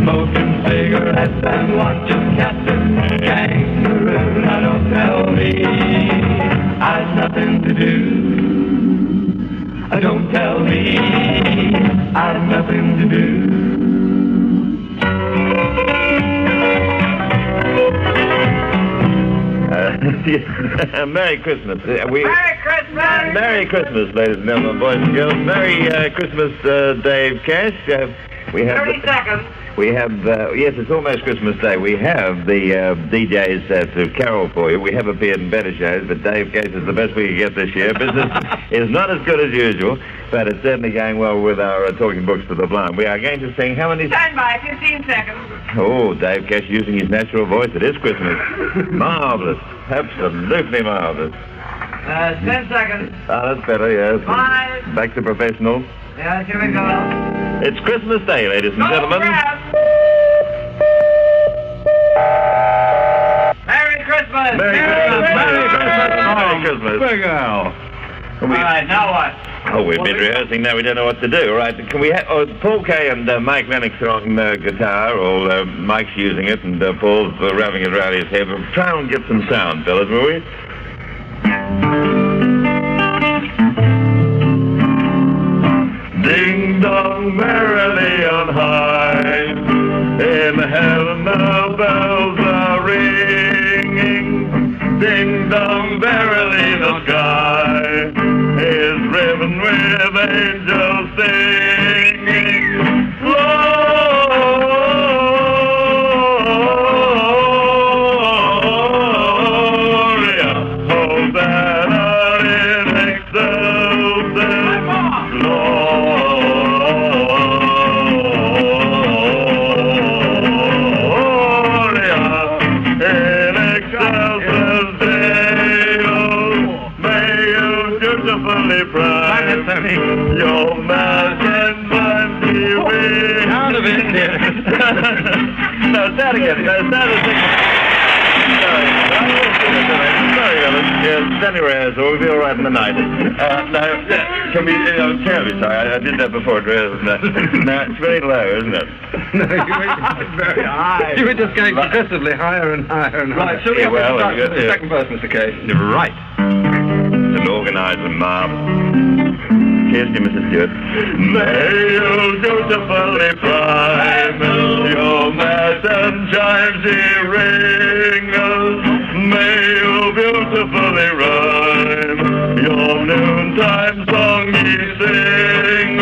smoking cigarettes and watching Captain Kangaroo. Now don't tell me I've nothing to do. Don't tell me I've nothing to do. Merry Christmas. Merry Christmas! Merry Christmas, ladies and gentlemen, boys and girls. Merry Christmas, Dave Cash. We have 30 seconds. We have, yes, it's almost Christmas Day. We have the DJs to carol for you. We have appeared in better shows, but Dave Cash is the best we can get this year. Business is not as good as usual, but it's certainly going well with our talking books for the blind. We are going to sing how many... Stand by, 15 seconds. Oh, Dave Cash using his natural voice. It is Christmas. Marvellous. Absolutely marvellous. 10 seconds. Ah, that's better, yes. 5. Back to professional. Yeah, here we go. It's Christmas Day, ladies and gentlemen. Merry Christmas! Merry Christmas! Merry Christmas! Merry Christmas! Big Al. All right, now what? Oh, we've been rehearsing now. We don't know what to do. All right, can we have... Oh, Paul Kay and Mike Lennox are on guitar. Or Mike's using it and Paul's wrapping it around his head. But try and get some sound, fellas, will we? Ding dong merrily on high, in heaven the bells are ringing. Ding dong merrily the sky is riven with angels singing. Gloria, Hosanna in excelsis. Your man can find me way out of it. No, start again. Start the thing. Sorry, Ellen. Yes, Danny Reyes, we'll be all right in the night. Now, can we... I'm terribly sorry. I did that before. Now, it's very low, isn't it? No, you were very high. You were just going progressively higher and higher and higher. Right, so we have to start with the second verse, Mr. Case. Right. An organizer, Marv. Here's you, Mrs. Stewart. May you beautifully prime your mass and chimes ye ring. May you beautifully rhyme your noontime song ye sing.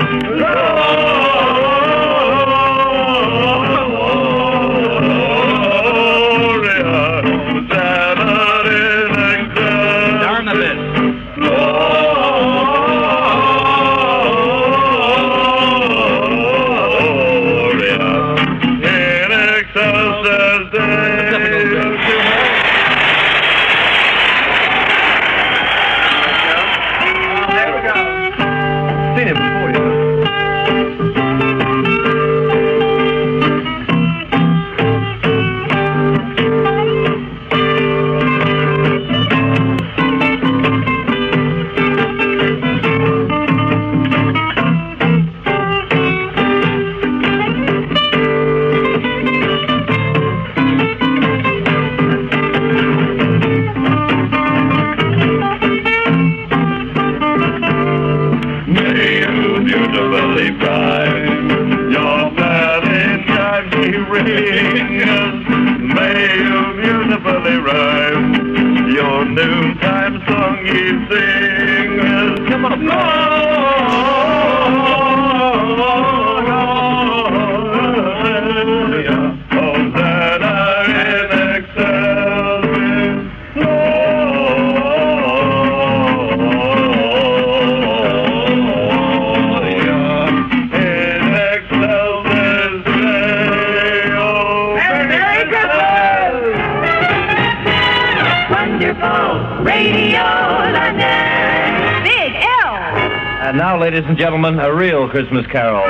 Ladies and gentlemen, a real Christmas carol.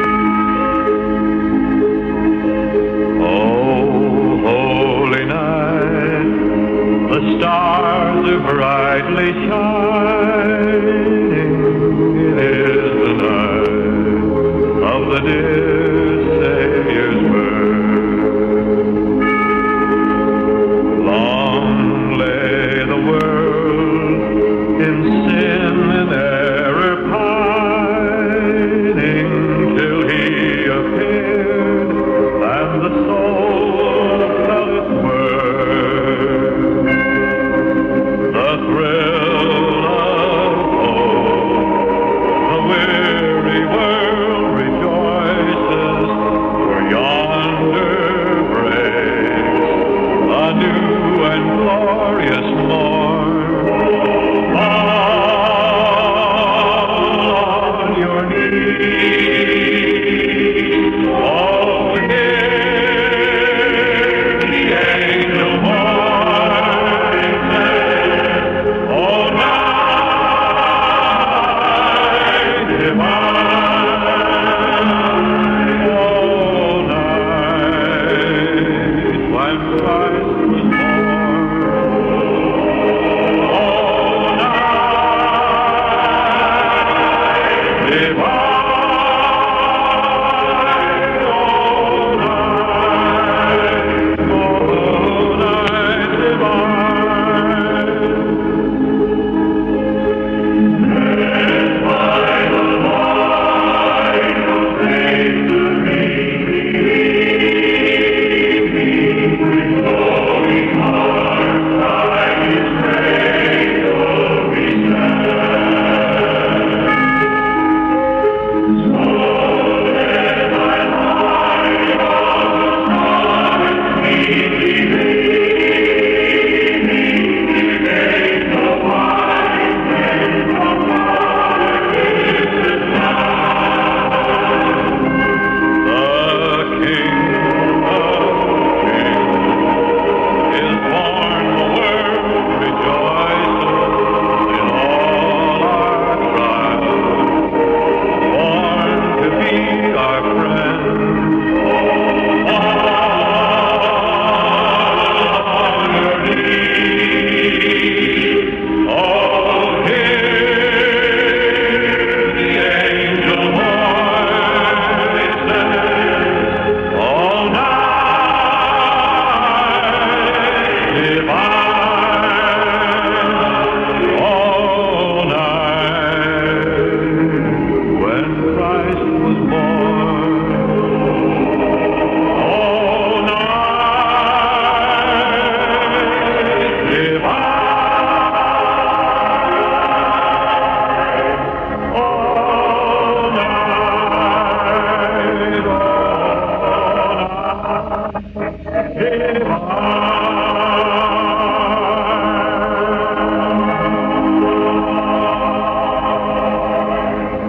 Oh, holy night, the stars are brightly shining. It is the night of the dear Savior's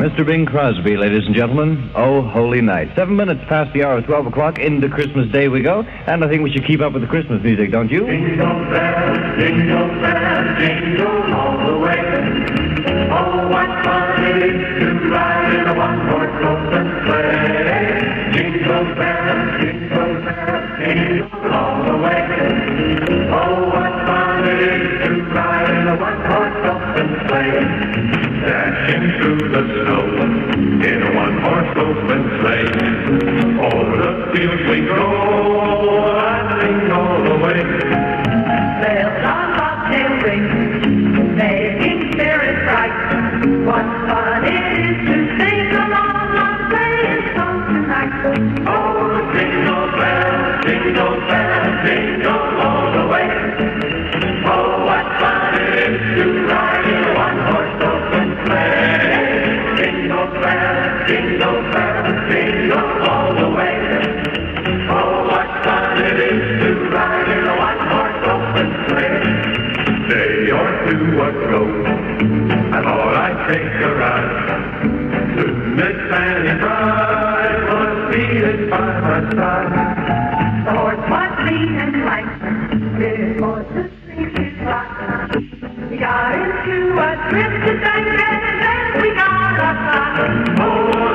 Mr. Bing Crosby, ladies and gentlemen. Oh, holy night. 7 minutes past the hour of 12 o'clock. Into Christmas Day we go. And I think we should keep up with the Christmas music, don't you? Jingle bells, jingle all the way. Oh, what fun it is to ride in a one-horse open sleigh. Jingle bells, jingle all the way. Oh, what fun it is to ride in a one-horse open sleigh. Dashing through the snow in a one-horse open sleigh. Over the fields we go, laughing all the way. Bells on bobtail ring, making spirits bright. What fun it is to sing along on playing song tonight. Oh, jingle bells, jingle all the way. Oh, what fun it is to ride in a one-horse open sleigh. Jingle bells, jingle all the way. Oh, what fun it is to ride in a one-horse open sleigh. Day or two ago, I thought I'd take a ride. Soon Miss Fanny Bride was seated by my side. The horse was lean and light, his horse's sleepy fly. We got into a drifted bank and then we got outside. Oh,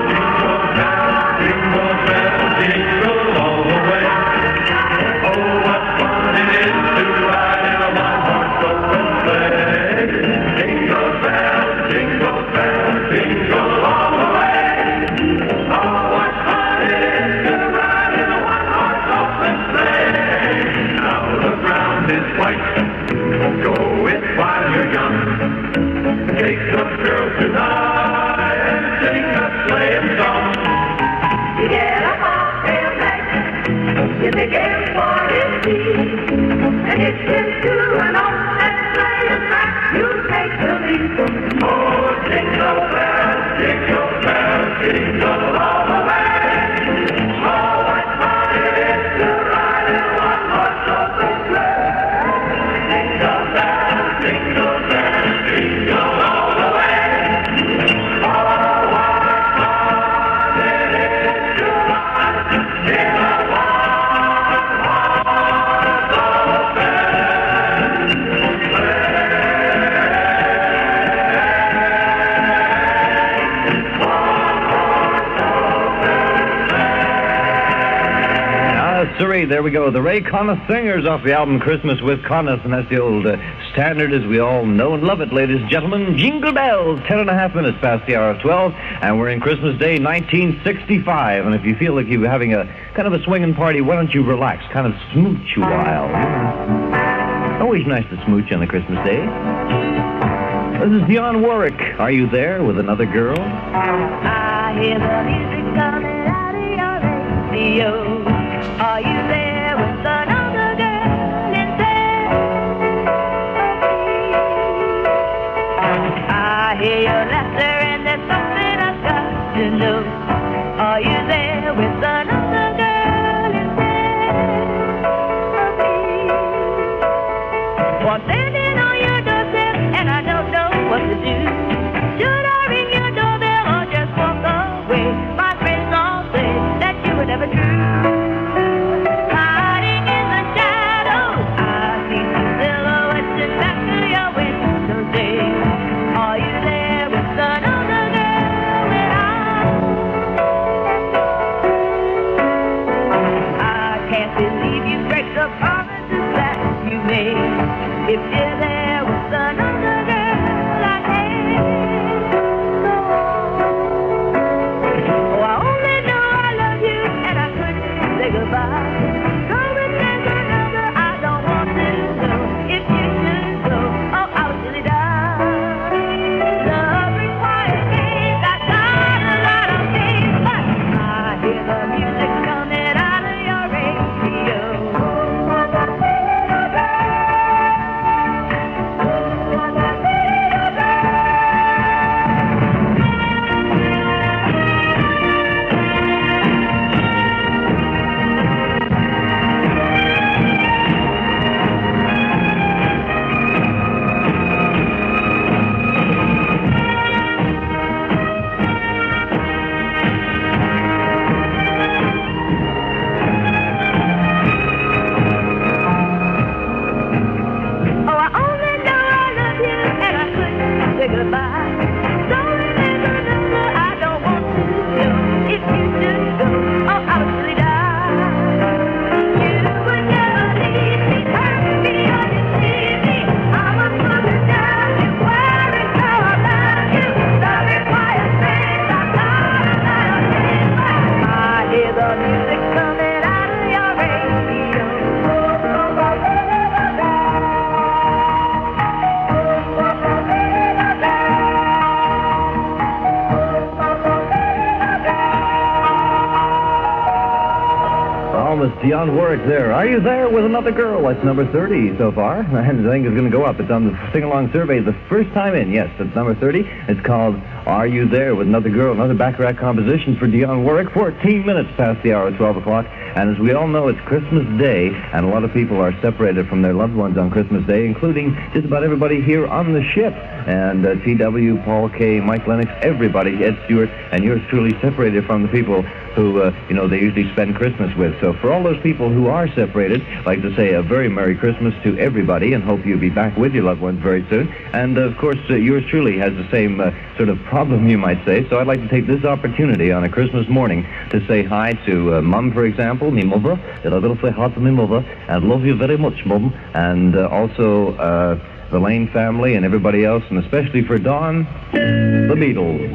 jingle all the way. Oh, what fun it is to ride in a one-horse open sleigh. Jingle bells, jingle all the way. Oh, what fun it is to ride in a one-horse open sleigh. Now the ground is white, go it while you're young. Take some girls tonight and sing a sleighing song. You get a bobtail bag, you take him for his teeth, and hitch him to an old and sleighing track. You take the lead. Oh, jingle bells, jingle all the way. Oh, what fun it is to ride in a one-horse open sleigh. Jingle bells, jingle all the way. Oh, what fun it is to ride in a one-horse open Siree, there we go. The Ray Conniff Singers off the album Christmas with Conniff, and that's the old standard as we all know and love it, ladies and gentlemen. Jingle bells, 10.5 minutes past the hour of 12, and we're in Christmas Day 1965. And if you feel like you're having a kind of a swinging party, why don't you relax, kind of smooch a while. Always nice to smooch on a Christmas day. This is Dionne Warwick. Are you there with another girl? I hear the music coming out of your radio. Are you there with another girl instead? I hear your laughter and there's something I've got to know. Are you there with another girl instead of me? One standing on your doorstep and I don't know what to do. Should I ring your doorbell or just walk away? My friends all say that you were never true. If you're there with another girl, I can't go on. Oh, I only know I love you and I couldn't say goodbye. So if there's another, I don't want to know. If you should go, oh, I'll really die. Love requires things, I got a lot of things, but I hear the music coming out of your radio. psalmist Dionne Warwick there. Are you there with another girl? That's number 30 so far. And I think it's going to go up. It's on the sing-along survey the first time in. Yes, it's number 30. It's called Are You There with Another Girl? Another Baccarat composition for Dionne Warwick. 14 minutes past the hour of 12 o'clock. And as we all know, it's Christmas Day, and a lot of people are separated from their loved ones on Christmas Day, including just about everybody here on the ship. And T.W., Paul K., Mike Lennox, everybody, Ed Stewart, and yours truly separated from the people who, they usually spend Christmas with. So for all those people who are separated, I'd like to say a very Merry Christmas to everybody and hope you'll be back with your loved ones very soon. And, of course, yours truly has the same sort of problem, you might say. So I'd like to take this opportunity on a Christmas morning to say hi to Mum, for example, me mother. And I'd like to say hi to me mother. And love you very much, Mum. And also the Lane family and everybody else, and especially for Dawn, the Beatles.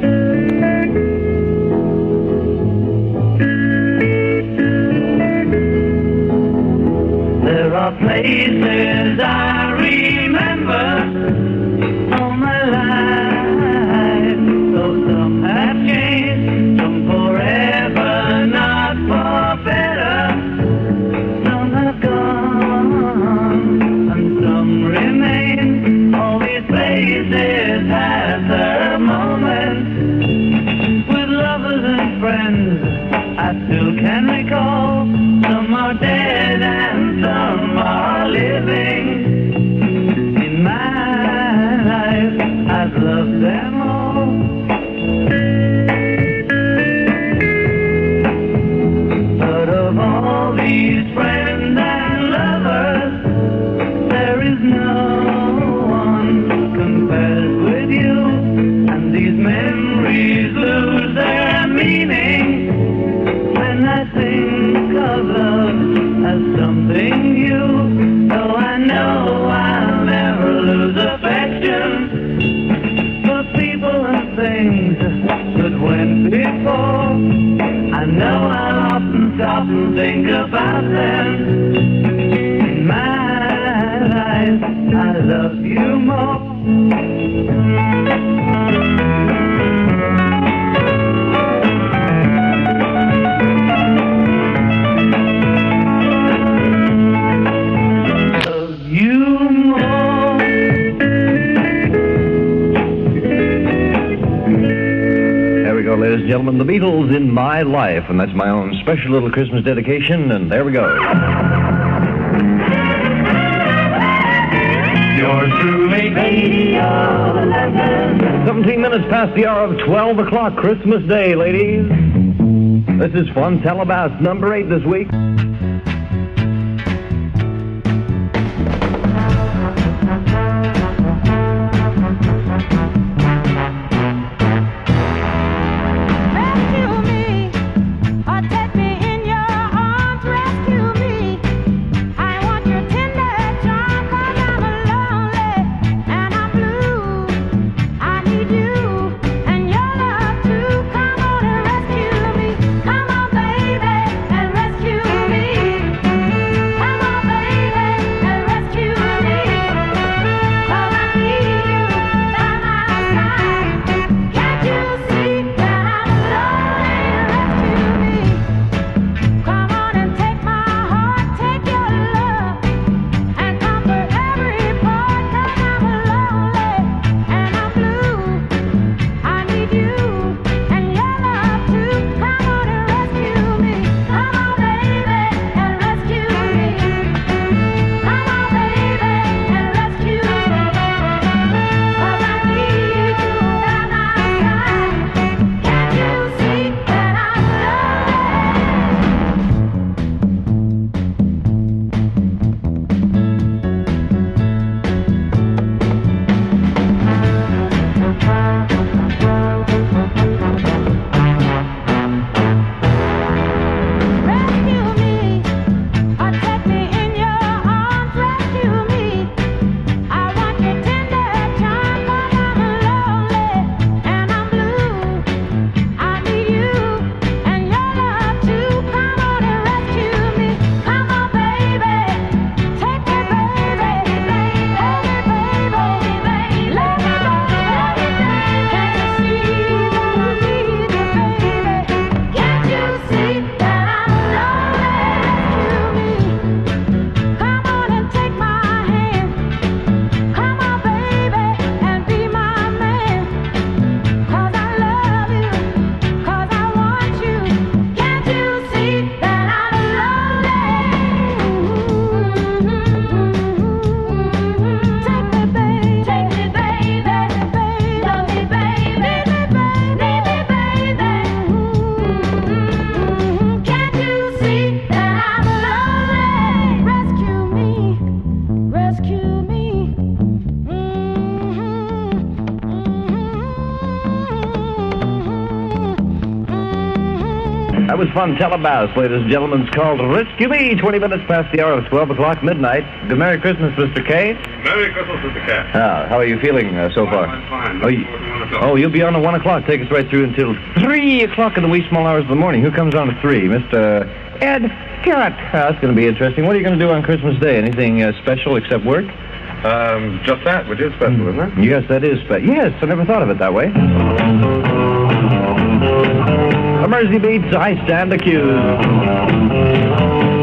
There are places I remember all my life, though some have changed, some forever, not for better. Some have gone, and some remain. All these places have their moments with lovers and friends I still can recall. Some are dead and some are living. In my life, I've loved them all. But of all these friends and lovers, there is no one compares with you. And these memories lose their meaning when I think of love as something new. Though I know I'll never lose affection for people and things that went before. I know I'll often stop and think about them. In my life, I love you more. Ladies and gentlemen, the Beatles in My Life, and that's my own special little Christmas dedication, and there we go. Yours truly, Radio Legend. 17 minutes past the hour of 12 o'clock, Christmas Day, ladies. This is Fun Telebass, number 8 this week. Come on, baby, and rescue me. fun telebass, ladies and gentlemen. It's called Rescue Me, 20 minutes past the hour of 12 o'clock midnight. Good Merry Christmas, Mr. K. Merry Christmas, Mr. K. How are you feeling so far? I'm fine. You'll be on at 1 o'clock. Take us right through until 3 o'clock in the wee small hours of the morning. Who comes on at 3? Mr. Ed Garrett. That's going to be interesting. What are you going to do on Christmas Day? Anything special except work? Just that, which is special, isn't it? Yes, that is special. Yes, I never thought of it that way. A Mersey beats, I stand accused.